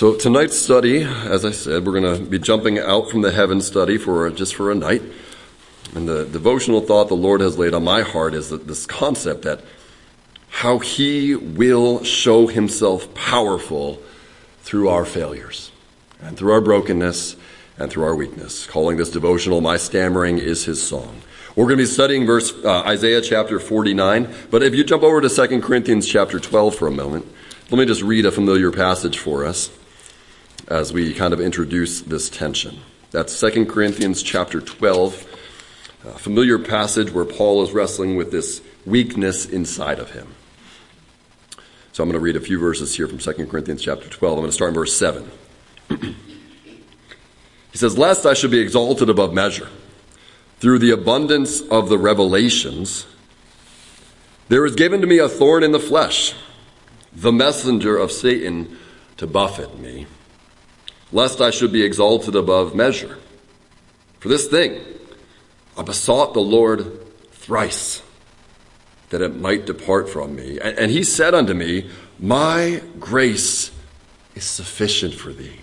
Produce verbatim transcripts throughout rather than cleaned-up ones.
So tonight's study, as I said, we're going to be jumping out from the heaven study for just for a night. And the devotional thought the Lord has laid on my heart is that this concept that how he will show himself powerful through our failures and through our brokenness and through our weakness. Calling this devotional, My Stammering is His Song. We're going to be studying verse uh, Isaiah chapter forty-nine. But if you jump over to Second Corinthians chapter twelve for a moment, let me just read a familiar passage for us as we kind of introduce this tension. That's Second Corinthians chapter twelve, a familiar passage where Paul is wrestling with this weakness inside of him. So I'm going to read a few verses here from Second Corinthians chapter twelve. I'm going to start in verse seven. He says, "Lest I should be exalted above measure, through the abundance of the revelations, there is given to me a thorn in the flesh, the messenger of Satan to buffet me, lest I should be exalted above measure. For this thing I besought the Lord thrice, that it might depart from me. And, and he said unto me, My grace is sufficient for thee.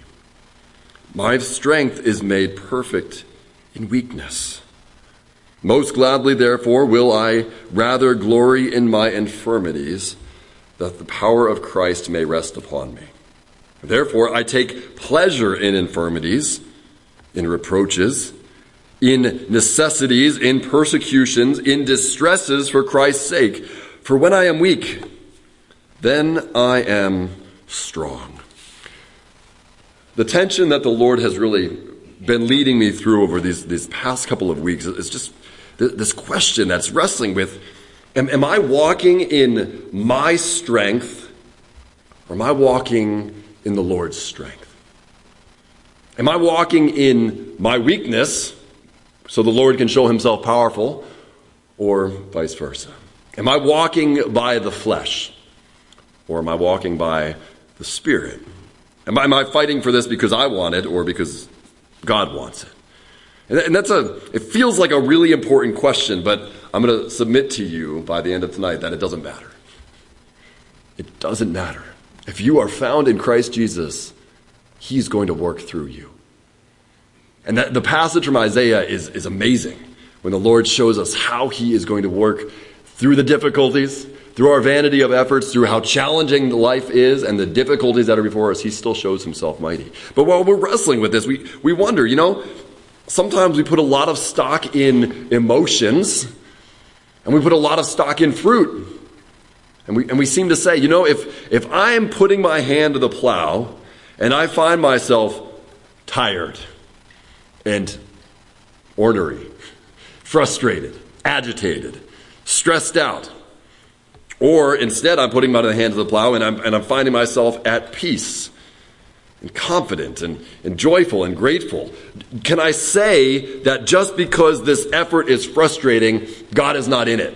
My strength is made perfect in weakness. Most gladly, therefore, will I rather glory in my infirmities, that the power of Christ may rest upon me. Therefore, I take pleasure in infirmities, in reproaches, in necessities, in persecutions, in distresses for Christ's sake. For when I am weak, then I am strong." The tension that the Lord has really been leading me through over these, these past couple of weeks is just this question that's wrestling with, am, am I walking in my strength, or am I walking in the Lord's strength? Am I walking in my weakness so the Lord can show himself powerful, or vice versa? Am I walking by the flesh, or am I walking by the Spirit? Am I, am I fighting for this because I want it or because God wants it? And, and that's a, it feels like a really important question, but I'm going to submit to you by the end of tonight that it doesn't matter. It doesn't matter. If you are found in Christ Jesus, he's going to work through you. And that, the passage from Isaiah is, is amazing when the Lord shows us how he is going to work through the difficulties, through our vanity of efforts, through how challenging life is and the difficulties that are before us. He still shows himself mighty. But while we're wrestling with this, we, we wonder, you know, sometimes we put a lot of stock in emotions and we put a lot of stock in fruit. And we, and we seem to say, you know, if, if I'm putting my hand to the plow and I find myself tired and ornery, frustrated, agitated, stressed out, or instead I'm putting my hand to the plow and I'm, and I'm finding myself at peace and confident and, and joyful and grateful, can I say that just because this effort is frustrating, God is not in it?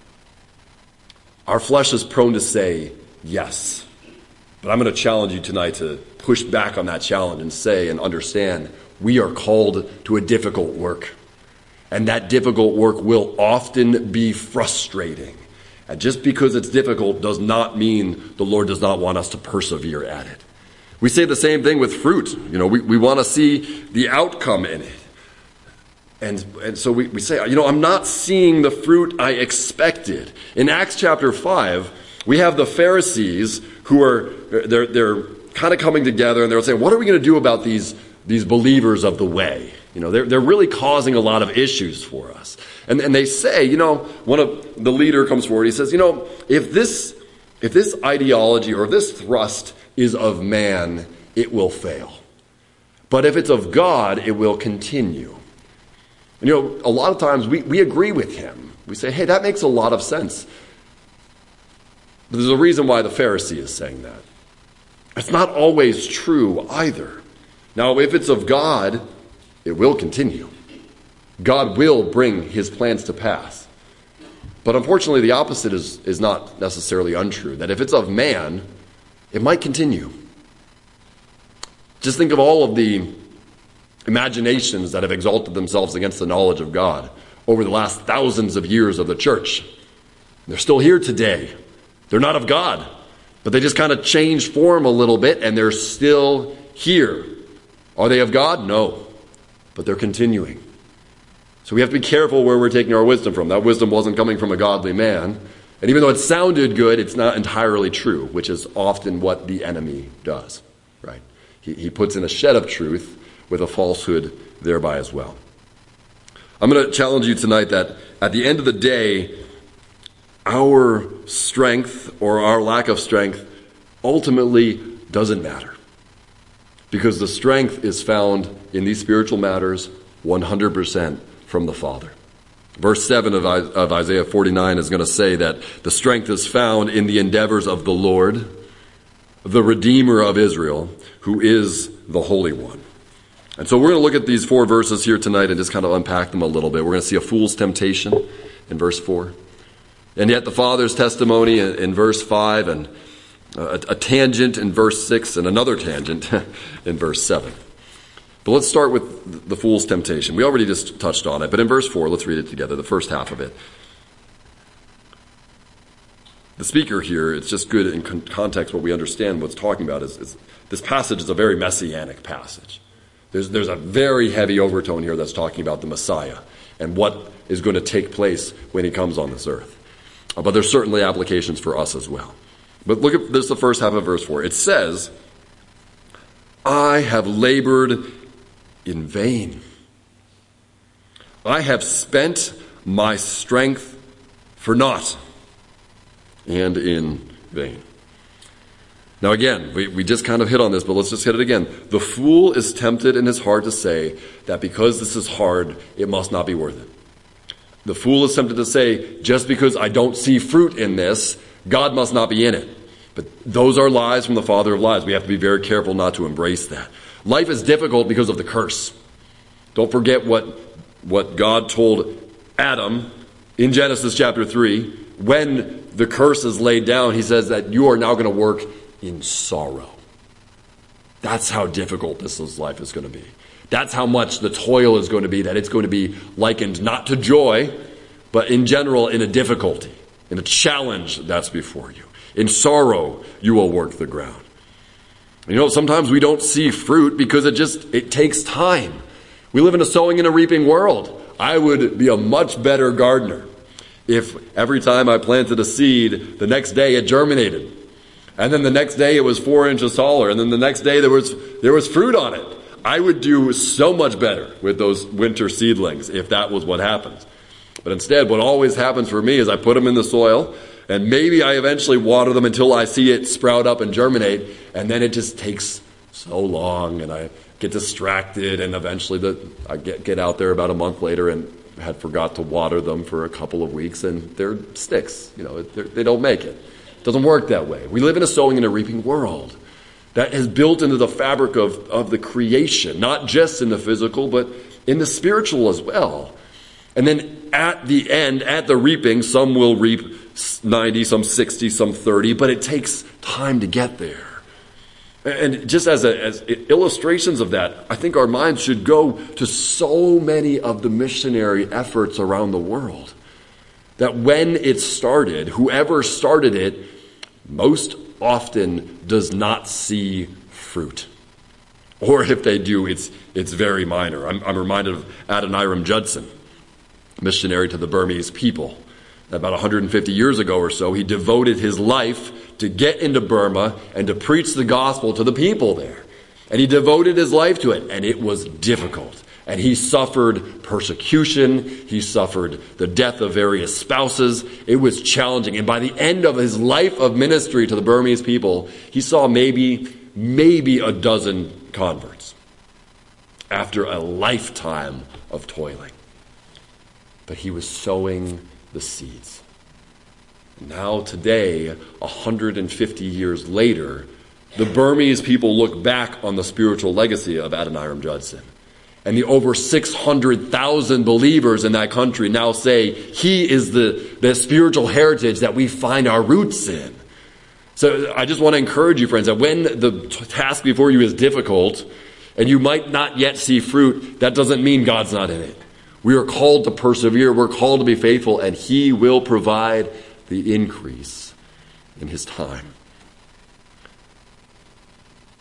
Our flesh is prone to say yes. But I'm going to challenge you tonight to push back on that challenge and say and understand we are called to a difficult work. And that difficult work will often be frustrating. And just because it's difficult does not mean the Lord does not want us to persevere at it. We say the same thing with fruit. You know, we, we want to see the outcome in it. And, and so we, we say, you know, I'm not seeing the fruit I expected. In Acts chapter five, we have the Pharisees who are, they're, they're kind of coming together and they're saying, what are we going to do about these, these believers of the way? You know, they're, they're really causing a lot of issues for us. And, and they say, you know, one of the leader comes forward, he says, you know, if this, if this ideology or this thrust is of man, it will fail. But if it's of God, it will continue. And, you know, a lot of times we, we agree with him. We say, hey, that makes a lot of sense. But there's a reason why the Pharisee is saying that. It's not always true either. Now, if it's of God, it will continue. God will bring his plans to pass. But unfortunately, the opposite is, is not necessarily untrue. That if it's of man, it might continue. Just think of all of the imaginations that have exalted themselves against the knowledge of God over the last thousands of years of the church. They're still here today. They're not of God. But they just kind of change form a little bit, and they're still here. Are they of God? No. But they're continuing. So we have to be careful where we're taking our wisdom from. That wisdom wasn't coming from a godly man. And even though it sounded good, it's not entirely true, which is often what the enemy does. Right? He, he puts in a shed of truth with a falsehood thereby as well. I'm going to challenge you tonight that at the end of the day, our strength or our lack of strength ultimately doesn't matter. Because the strength is found in these spiritual matters one hundred percent from the Father. Verse seven of, of Isaiah forty-nine is going to say that the strength is found in the endeavors of the Lord, the Redeemer of Israel, who is the Holy One. And so we're going to look at these four verses here tonight and just kind of unpack them a little bit. We're going to see a fool's temptation in verse four. And yet the Father's testimony in, in verse five, and a, a tangent in verse six, and another tangent in verse seven. But let's start with the fool's temptation. We already just touched on it, but in verse four, let's read it together, the first half of it. The speaker here, it's just good in context what we understand what's talking about is, is this passage is a very messianic passage. There's, there's a very heavy overtone here that's talking about the Messiah and what is going to take place when he comes on this earth. Uh, but there's certainly applications for us as well. But look at this, the first half of verse four. It says, I have labored in vain. I have spent my strength for naught and in vain. Now again, we, we just kind of hit on this, but let's just hit it again. The fool is tempted in his heart to say that because this is hard, it must not be worth it. The fool is tempted to say, just because I don't see fruit in this, God must not be in it. But those are lies from the father of lies. We have to be very careful not to embrace that. Life is difficult because of the curse. Don't forget what, what God told Adam in Genesis chapter three. When the curse is laid down, he says that you are now going to work in sorrow. That's how difficult this life is going to be. That's how much the toil is going to be, that it's going to be likened not to joy, but in general in a difficulty, in a challenge that's before you. In sorrow, you will work the ground. You know, sometimes we don't see fruit because it just, it takes time. We live in a sowing and a reaping world. I would be a much better gardener if every time I planted a seed, the next day it germinated. And then the next day it was four inches taller. And then the next day there was there was fruit on it. I would do so much better with those winter seedlings if that was what happens. But instead, what always happens for me is I put them in the soil, and maybe I eventually water them until I see it sprout up and germinate, and then it just takes so long, and I get distracted, and eventually the, I get, get out there about a month later and had forgot to water them for a couple of weeks, and they're sticks. You know, they don't make it. It doesn't work that way. We live in a sowing and a reaping world that is built into the fabric of, of the creation, not just in the physical, but in the spiritual as well. And then at the end, at the reaping, some will reap ninety, some sixty, some thirty, but it takes time to get there. And just as, a, as illustrations of that, I think our minds should go to so many of the missionary efforts around the world that when it started, whoever started it most often does not see fruit. Or if they do, it's it's very minor. I'm, I'm reminded of Adoniram Judson, missionary to the Burmese people. About one hundred fifty years ago or so, he devoted his life to get into Burma and to preach the gospel to the people there. And he devoted his life to it, and it was difficult. And he suffered persecution. He suffered the death of various spouses. It was challenging. And by the end of his life of ministry to the Burmese people, he saw maybe, maybe a dozen converts after a lifetime of toiling. But he was sowing the seeds. Now today, one hundred fifty years later, the Burmese people look back on the spiritual legacy of Adoniram Judson. And the over six hundred thousand believers in that country now say he is the, the spiritual heritage that we find our roots in. So I just want to encourage you, friends, that when the task before you is difficult and you might not yet see fruit, that doesn't mean God's not in it. We are called to persevere. We're called to be faithful, and he will provide the increase in his time.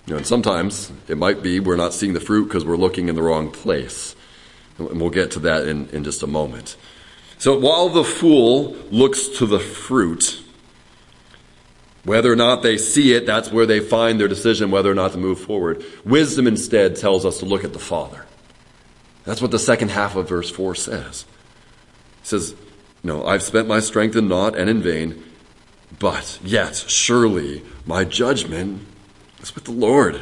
You know, and sometimes it might be we're not seeing the fruit because we're looking in the wrong place. And we'll get to that in, in just a moment. So while the fool looks to the fruit, whether or not they see it, that's where they find their decision whether or not to move forward. Wisdom instead tells us to look at the Father. That's what the second half of verse four says. It says, no, I've spent my strength in naught and in vain, but yet surely my judgment is with the Lord.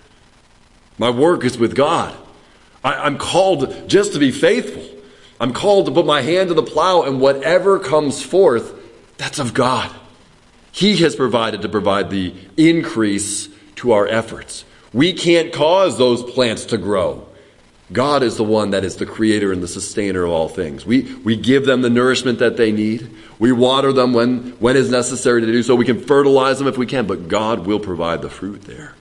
My work is with God. I, I'm called just to be faithful. I'm called to put my hand to the plow, and whatever comes forth, that's of God. He has provided to provide the increase to our efforts. We can't cause those plants to grow. God is the one that is the creator and the sustainer of all things. We we give them the nourishment that they need. We water them when, when it's necessary to do so. We can fertilize them if we can, but God will provide the fruit there.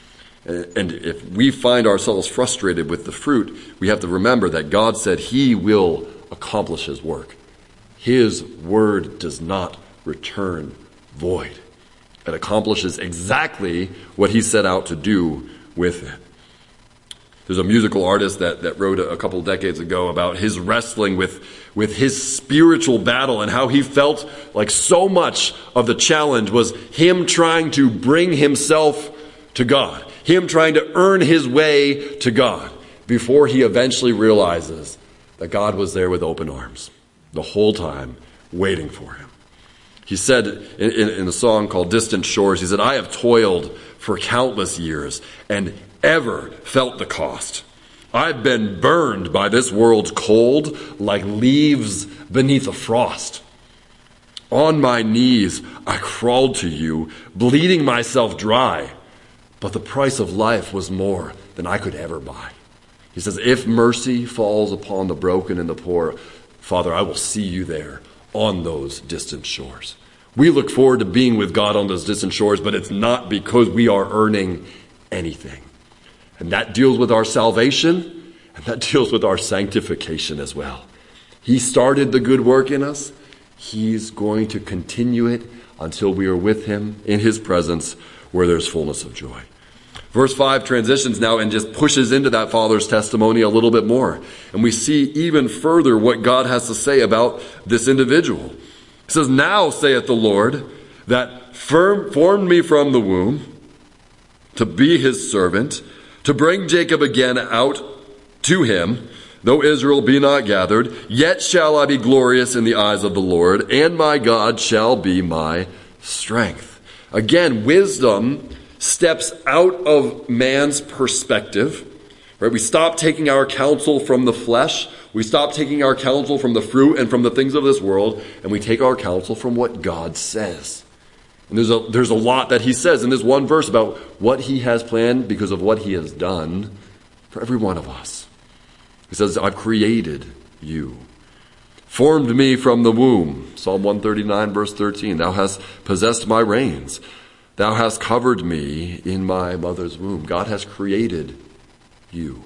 And if we find ourselves frustrated with the fruit, we have to remember that God said he will accomplish his work. His word does not return void. It accomplishes exactly what he set out to do with it. There's a musical artist that, that wrote a, a couple of decades ago about his wrestling with, with his spiritual battle and how he felt like so much of the challenge was him trying to bring himself to God, him trying to earn his way to God before he eventually realizes that God was there with open arms the whole time waiting for him. He said in, in, in a song called Distant Shores, he said, I have toiled for countless years and ever felt the cost. I've been burned by this world's cold like leaves beneath a frost. On my knees, I crawled to you, bleeding myself dry, but the price of life was more than I could ever buy. He says, if mercy falls upon the broken and the poor, Father, I will see you there on those distant shores. We look forward to being with God on those distant shores, but it's not because we are earning anything. And that deals with our salvation, and that deals with our sanctification as well. He started the good work in us. He's going to continue it until we are with him in his presence where there's fullness of joy. Verse five transitions now and just pushes into that Father's testimony a little bit more. And we see even further what God has to say about this individual. It says, now saith the Lord, that firm, formed me from the womb to be his servant, to bring Jacob again out to him, though Israel be not gathered, yet shall I be glorious in the eyes of the Lord, and my God shall be my strength. Again, wisdom steps out of man's perspective. Right? We stop taking our counsel from the flesh. We stop taking our counsel from the fruit and from the things of this world, and we take our counsel from what God says. And there's a, there's a lot that he says in this one verse about what he has planned because of what he has done for every one of us. He says, I've created you, formed me from the womb. Psalm one thirty-nine, verse thirteen, thou hast possessed my reins. Thou hast covered me in my mother's womb. God has created you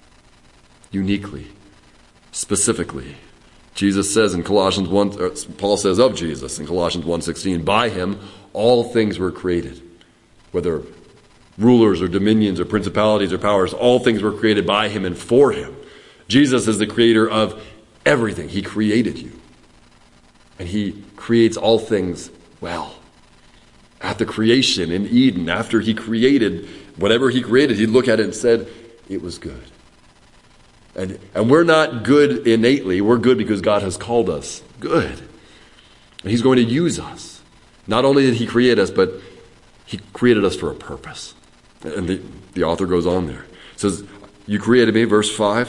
uniquely, specifically. Jesus says in Colossians one, or Paul says of Jesus in Colossians one sixteen, by him all things were created, whether rulers or dominions or principalities or powers, all things were created by him and for him. Jesus is the creator of everything. He created you. And he creates all things well. At the creation in Eden, after he created whatever he created, he'd look at it and said, it was good. And, and we're not good innately. We're good because God has called us good. And he's going to use us. Not only did he create us, but he created us for a purpose. And the, the author goes on there. It says, you created me, verse five.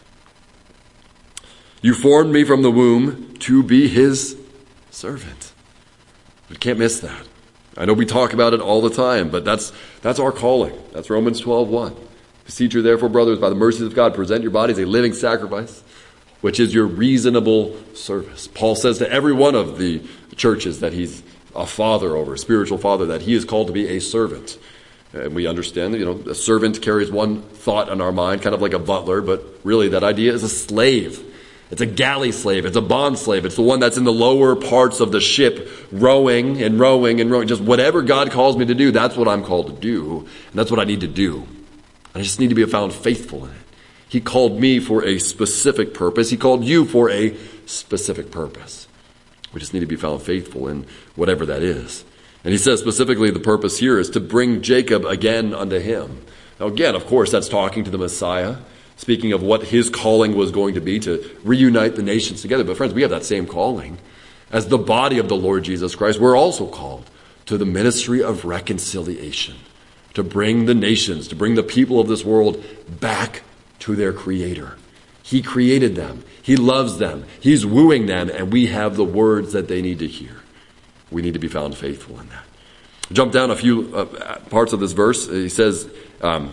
You formed me from the womb to be his servant. We can't miss that. I know we talk about it all the time, but that's that's our calling. That's Romans twelve one. Beseech you therefore, brothers, by the mercies of God, present your bodies a living sacrifice, which is your reasonable service. Paul says to every one of the churches that he's a father over, a spiritual father, that he is called to be a servant. And we understand that, you know, a servant carries one thought on our mind, kind of like a butler, but really that idea is a slave. It's a galley slave. It's a bond slave. It's the one that's in the lower parts of the ship, rowing and rowing and rowing. Just whatever God calls me to do, that's what I'm called to do. And that's what I need to do. I just need to be found faithful in it. He called me for a specific purpose. He called you for a specific purpose. We just need to be found faithful in whatever that is. And he says specifically the purpose here is to bring Jacob again unto him. Now again, of course, that's talking to the Messiah, speaking of what his calling was going to be, to reunite the nations together. But friends, we have that same calling. As the body of the Lord Jesus Christ, we're also called to the ministry of reconciliation, to bring the nations, to bring the people of this world back to their Creator. He created them. He loves them. He's wooing them, and we have the words that they need to hear. We need to be found faithful in that. Jump down a few uh, parts of this verse. He says, um,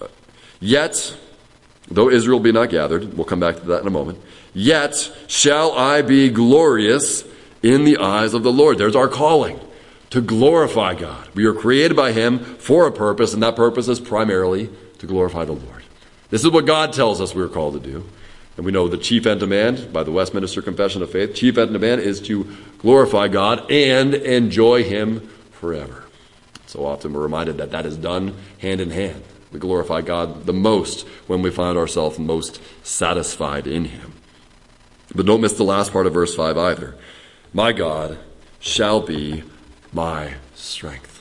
yet... though Israel be not gathered, we'll come back to that in a moment, yet shall I be glorious in the eyes of the Lord. There's our calling, to glorify God. We are created by him for a purpose, and that purpose is primarily to glorify the Lord. This is what God tells us we are called to do. And we know the chief end demand by the Westminster Confession of Faith, chief end demand is to glorify God and enjoy him forever. So often we're reminded that that is done hand in hand. We glorify God the most when we find ourselves most satisfied in him. But don't miss the last part of verse five either. My God shall be my strength.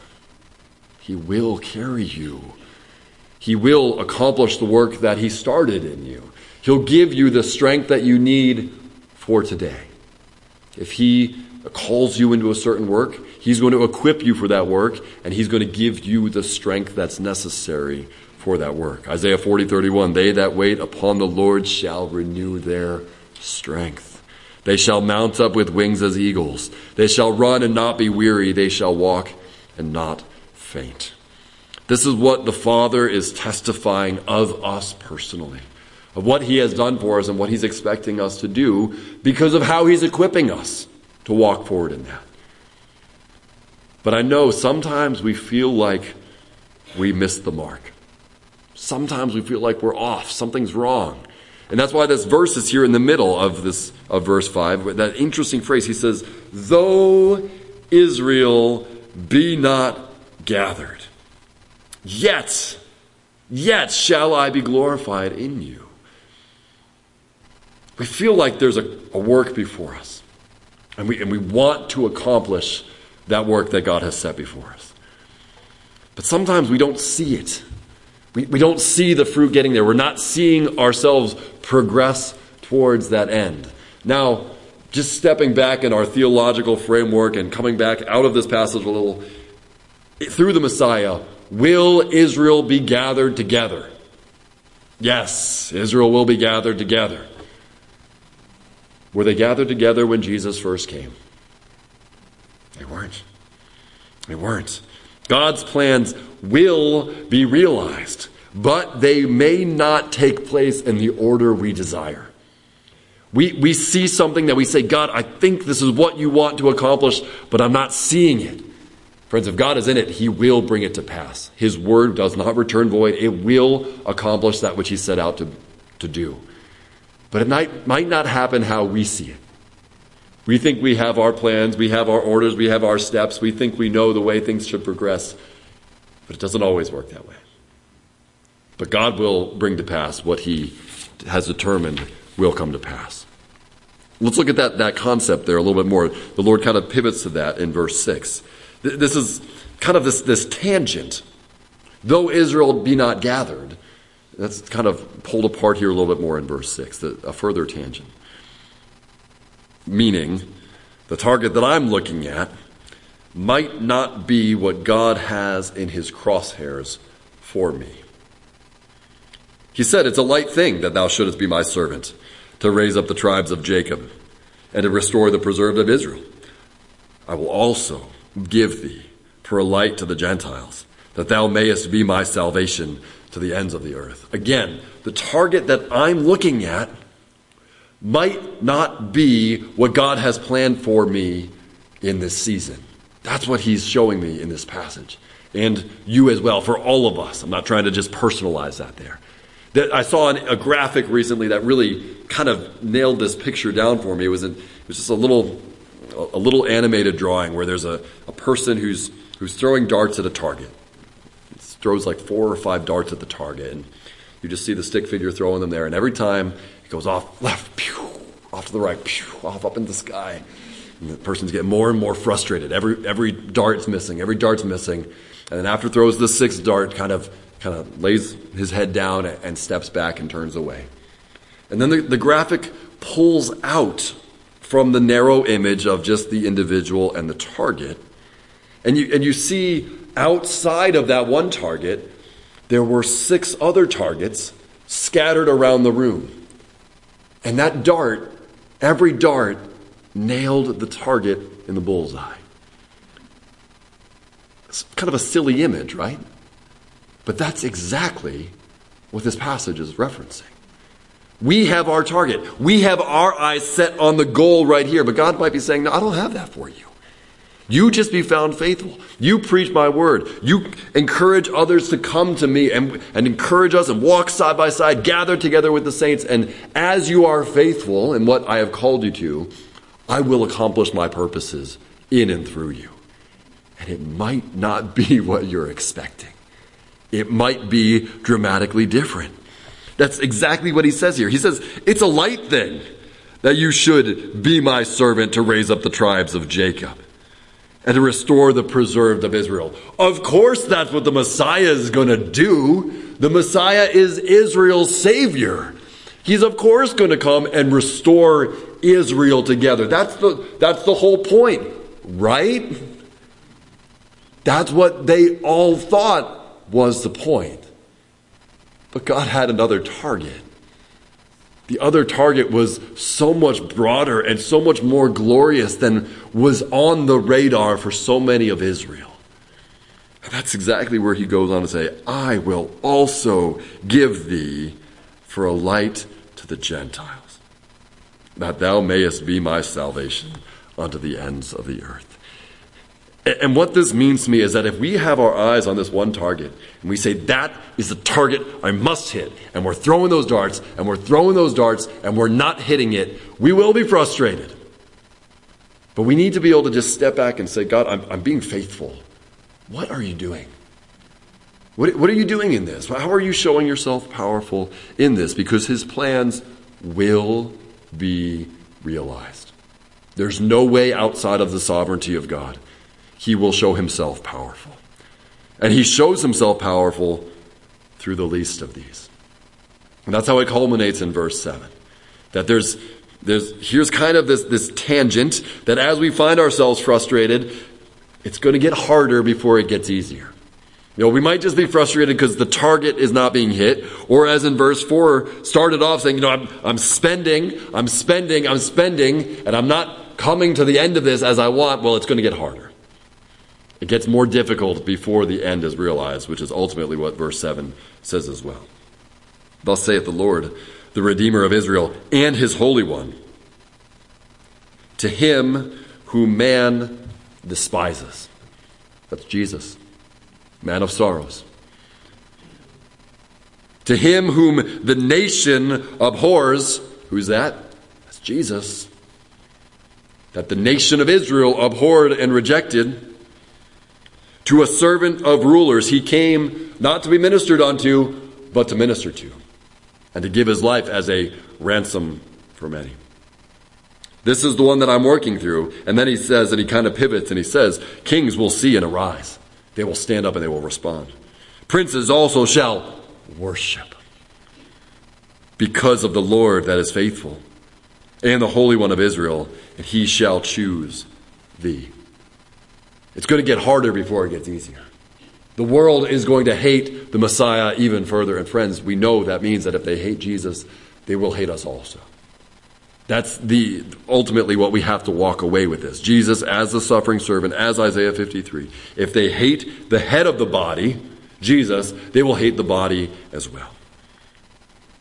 He will carry you. He will accomplish the work that he started in you. He'll give you the strength that you need for today. If he calls you into a certain work, he's going to equip you for that work, and he's going to give you the strength that's necessary for that work. Isaiah forty thirty-one, they that wait upon the Lord shall renew their strength. They shall mount up with wings as eagles. They shall run and not be weary. They shall walk and not faint. This is what the Father is testifying of us personally, of what he has done for us and what he's expecting us to do because of how he's equipping us to walk forward in that. But I know sometimes we feel like we missed the mark. Sometimes we feel like we're off. Something's wrong. And that's why this verse is here in the middle of this of verse five. That interesting phrase, he says, though Israel be not gathered, yet, yet shall I be glorified in you. We feel like there's a, a work before us. And we, and we want to accomplish that work that God has set before us. But sometimes we don't see it. We, we don't see the fruit getting there. We're not seeing ourselves progress towards that end. Now, just stepping back in our theological framework and coming back out of this passage a little, through the Messiah, will Israel be gathered together? Yes, Israel will be gathered together. Were they gathered together when Jesus first came? They weren't. They weren't. God's plans will be realized, but they may not take place in the order we desire. We, we see something that we say, God, I think this is what you want to accomplish, but I'm not seeing it. Friends, if God is in it, he will bring it to pass. His word does not return void. It will accomplish that which he set out to, to do. But it might, might not happen how we see it. We think we have our plans, we have our orders, we have our steps, we think we know the way things should progress, but it doesn't always work that way. But God will bring to pass what he has determined will come to pass. Let's look at that, that concept there a little bit more. The Lord kind of pivots to that in verse six. This is kind of this, this tangent. Though Israel be not gathered, that's kind of pulled apart here a little bit more in verse six, a further tangent. Meaning, the target that I'm looking at might not be what God has in his crosshairs for me. He said, it's a light thing that thou shouldest be my servant, to raise up the tribes of Jacob, and to restore the preserved of Israel. I will also give thee for a light to the Gentiles, that thou mayest be my salvation to the ends of the earth. Again, the target that I'm looking at might not be what God has planned for me in this season. That's what he's showing me in this passage. And you as well, for all of us. I'm not trying to just personalize that there. That I saw a graphic recently that really kind of nailed this picture down for me. It was, in, it was just a little a little animated drawing where there's a, a person who's who's throwing darts at a target. He throws like four or five darts at the target, and you just see the stick figure throwing them there. And every time it goes off left, pew, off to the right, pew, off up in the sky. And the person's getting more and more frustrated. Every every dart's missing. Every dart's missing. And then after throws the sixth dart, kind of kind of lays his head down and steps back and turns away. And then the, the graphic pulls out from the narrow image of just the individual and the target. And you and you see outside of that one target, there were six other targets scattered around the room. And that dart, every dart, nailed the target in the bullseye. It's kind of a silly image, right? But that's exactly what this passage is referencing. We have our target. We have our eyes set on the goal right here. But God might be saying, no, I don't have that for you. You just be found faithful. You preach my word. You encourage others to come to me and, and encourage us and walk side by side, gather together with the saints. And as you are faithful in what I have called you to, I will accomplish my purposes in and through you. And it might not be what you're expecting. It might be dramatically different. That's exactly what he says here. He says, it's a light thing that you should be my servant to raise up the tribes of Jacob and to restore the preserved of Israel. Of course, that's what the Messiah is going to do. The Messiah is Israel's Savior. He's, of course, going to come and restore Israel together. That's the, that's the whole point, right? That's what they all thought was the point. But God had another target. The other target was so much broader and so much more glorious than was on the radar for so many of Israel. And that's exactly where he goes on to say, I will also give thee for a light to the Gentiles, that thou mayest be my salvation unto the ends of the earth. And what this means to me is that if we have our eyes on this one target and we say that is the target I must hit, and we're throwing those darts and we're throwing those darts and we're not hitting it, we will be frustrated. But we need to be able to just step back and say, God, I'm, I'm being faithful. What are you doing? What, what are you doing in this? How are you showing yourself powerful in this? Because his plans will be realized. There's no way outside of the sovereignty of God. He will show himself powerful. And he shows himself powerful through the least of these. And that's how it culminates in verse seven. That there's, there's here's kind of this, this tangent that as we find ourselves frustrated, it's going to get harder before it gets easier. You know, we might just be frustrated because the target is not being hit. Or as in verse four, started off saying, you know, I'm, I'm spending, I'm spending, I'm spending, and I'm not coming to the end of this as I want. Well, it's going to get harder. It gets more difficult before the end is realized, which is ultimately what verse seven says as well. Thus saith the Lord, the Redeemer of Israel, and his Holy One, to him whom man despises. That's Jesus, man of sorrows. To him whom the nation abhors. Who's that? That's Jesus. That the nation of Israel abhorred and rejected. To a servant of rulers he came not to be ministered unto, but to minister to, and to give his life as a ransom for many. This is the one that I'm working through. And then he says, and he kind of pivots and he says, kings will see and arise. They will stand up and they will respond. Princes also shall worship because of the Lord that is faithful and the Holy One of Israel, and he shall choose thee. It's going to get harder before it gets easier. The world is going to hate the Messiah even further. And friends, we know that means that if they hate Jesus, they will hate us also. That's the ultimately what we have to walk away with this. Jesus as the suffering servant, as Isaiah fifty-three. If they hate the head of the body, Jesus, they will hate the body as well.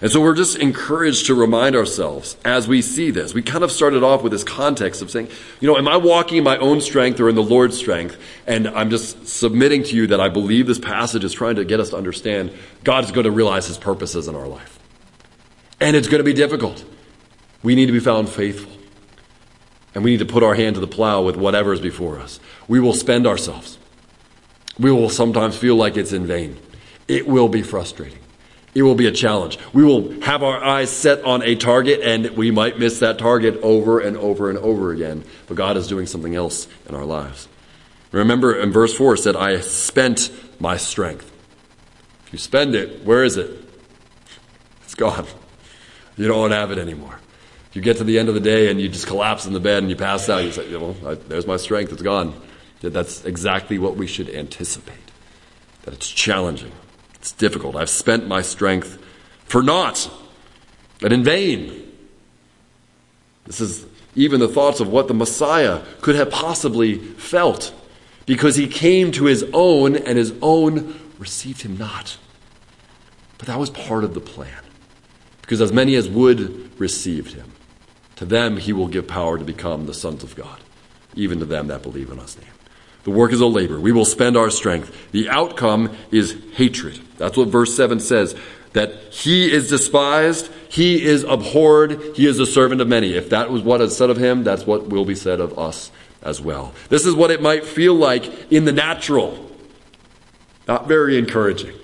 And so we're just encouraged to remind ourselves as we see this. We kind of started off with this context of saying, you know, am I walking in my own strength or in the Lord's strength? And I'm just submitting to you that I believe this passage is trying to get us to understand God's going to realize his purposes in our life. And it's going to be difficult. We need to be found faithful. And we need to put our hand to the plow with whatever is before us. We will spend ourselves. We will sometimes feel like it's in vain. It will be frustrating. It will be a challenge. We will have our eyes set on a target, and we might miss that target over and over and over again. But God is doing something else in our lives. Remember in verse four, it said, I spent my strength. If you spend it, where is it? It's gone. You don't have it anymore. If you get to the end of the day and you just collapse in the bed and you pass out, you say, well, I, there's my strength. It's gone. That's exactly what we should anticipate. That it's challenging. It's difficult. I've spent my strength for naught and in vain. This is even the thoughts of what the Messiah could have possibly felt, because he came to his own and his own received him not. But that was part of the plan, because as many as would received him, to them he will give power to become the sons of God, even to them that believe in his name. The work is a labor. We will spend our strength. The outcome is hatred. That's what verse seven says, that he is despised, he is abhorred, he is a servant of many. If that was what is said of him, that's what will be said of us as well. This is what it might feel like in the natural. Not very encouraging.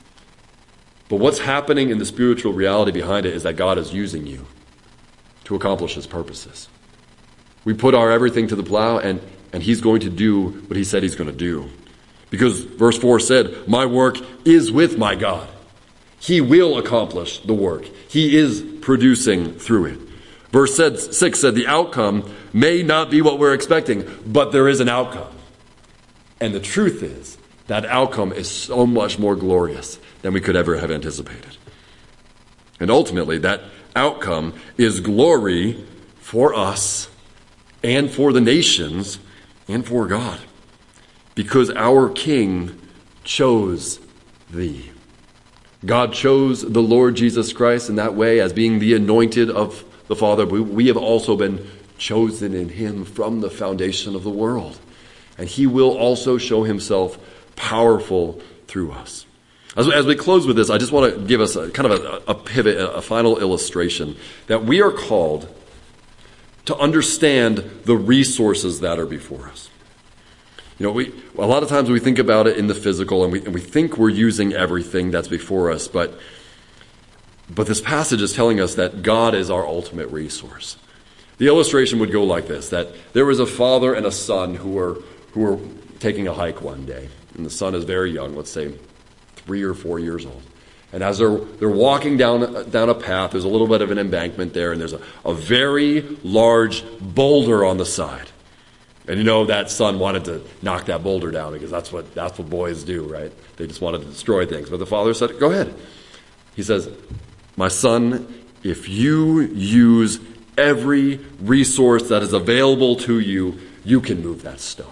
But what's happening in the spiritual reality behind it is that God is using you to accomplish his purposes. We put our everything to the plow, and And he's going to do what he said he's going to do. Because verse four said, my work is with my God. He will accomplish the work. He is producing through it. Verse six said, the outcome may not be what we're expecting, but there is an outcome. And the truth is, that outcome is so much more glorious than we could ever have anticipated. And ultimately, that outcome is glory for us and for the nations and for God, because our King chose thee. God chose the Lord Jesus Christ in that way as being the anointed of the Father. We, we have also been chosen in him from the foundation of the world. And he will also show himself powerful through us. As, as we close with this, I just want to give us a, kind of a, a pivot, a, a final illustration that we are called to understand the resources that are before us. You know, we a lot of times we think about it in the physical, and we and we think we're using everything that's before us, but but this passage is telling us that God is our ultimate resource. The illustration would go like this: that there was a father and a son who were who were taking a hike one day, and the son is very young, let's say three or four years old. And as they're they're walking down down a path, there's a little bit of an embankment there, and there's a, a very large boulder on the side. And you know that son wanted to knock that boulder down, because that's what that's what boys do, right? They just wanted to destroy things. But the father said, go ahead. He says, my son, if you use every resource that is available to you, you can move that stone.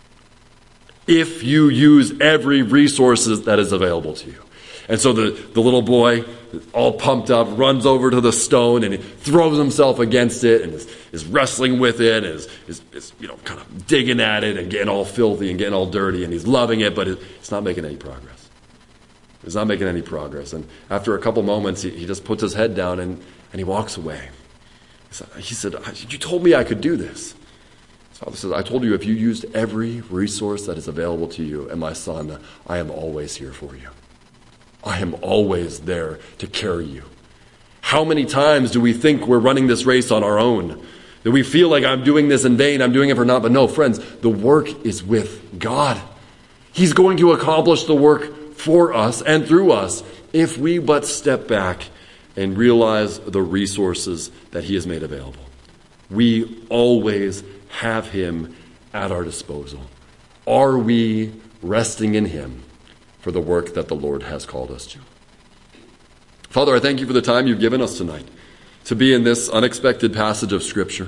If you use every resource that is available to you. And so the, the little boy, all pumped up, runs over to the stone and he throws himself against it and is, is wrestling with it and is, is, is you know kind of digging at it and getting all filthy and getting all dirty, and he's loving it, but it, it's not making any progress. It's not making any progress. And after a couple moments, he, he just puts his head down and, and he walks away. He said, you told me I could do this. His father says, I told you if you used every resource that is available to you, and my son, I am always here for you. I am always there to carry you. How many times do we think we're running this race on our own? Do we feel like I'm doing this in vain, I'm doing it for naught? But no, friends, the work is with God. He's going to accomplish the work for us and through us if we but step back and realize the resources that he has made available. We always have him at our disposal. Are we resting in him for the work that the Lord has called us to? Father, I thank you for the time you've given us tonight to be in this unexpected passage of Scripture.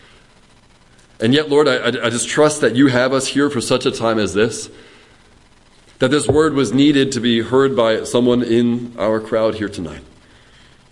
And yet, Lord, I, I just trust that you have us here for such a time as this, that this word was needed to be heard by someone in our crowd here tonight.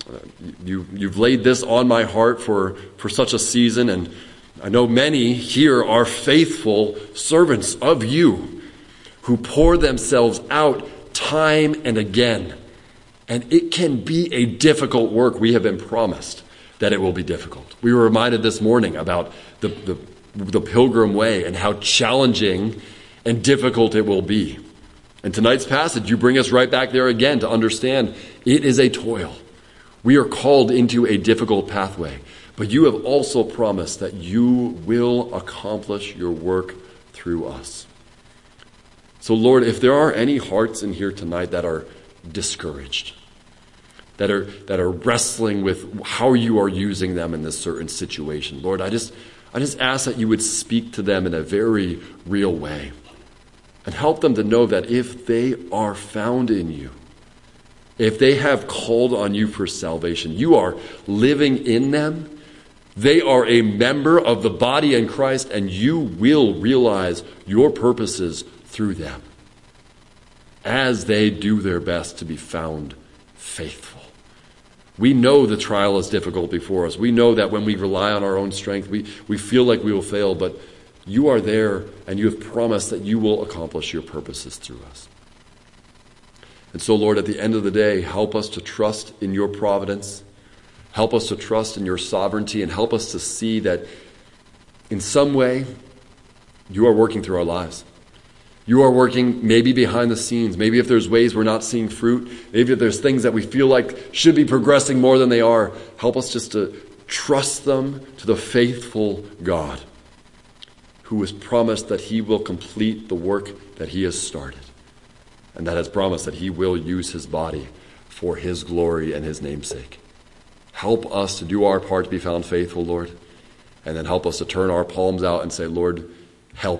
You, you've laid this on my heart for, for such a season, and I know many here are faithful servants of you who pour themselves out time and again. And it can be a difficult work. We have been promised that it will be difficult. We were reminded this morning about the, the, the pilgrim way and how challenging and difficult it will be. And tonight's passage, you bring us right back there again to understand it is a toil. We are called into a difficult pathway, but you have also promised that you will accomplish your work through us. So Lord, if there are any hearts in here tonight that are discouraged, that are that are wrestling with how you are using them in this certain situation, Lord, I just I just ask that you would speak to them in a very real way and help them to know that if they are found in you, if they have called on you for salvation, you are living in them, they are a member of the body in Christ, and you will realize your purposes through them as they do their best to be found faithful. We know the trial is difficult before us. We know that when we rely on our own strength, we, we feel like we will fail, but you are there and you have promised that you will accomplish your purposes through us. And so, Lord, at the end of the day, help us to trust in your providence. Help us to trust in your sovereignty, and help us to see that in some way you are working through our lives. You are working maybe behind the scenes. Maybe if there's ways we're not seeing fruit, maybe if there's things that we feel like should be progressing more than they are, help us just to trust them to the faithful God who has promised that he will complete the work that he has started, and that has promised that he will use his body for his glory and his namesake. Help us to do our part to be found faithful, Lord, and then help us to turn our palms out and say, Lord, help.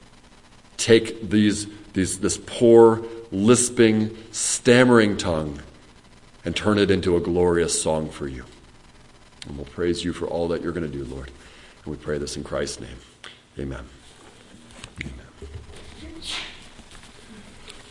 Take these, these this poor, lisping, stammering tongue and turn it into a glorious song for you. And we'll praise you for all that you're going to do, Lord. And we pray this in Christ's name. Amen.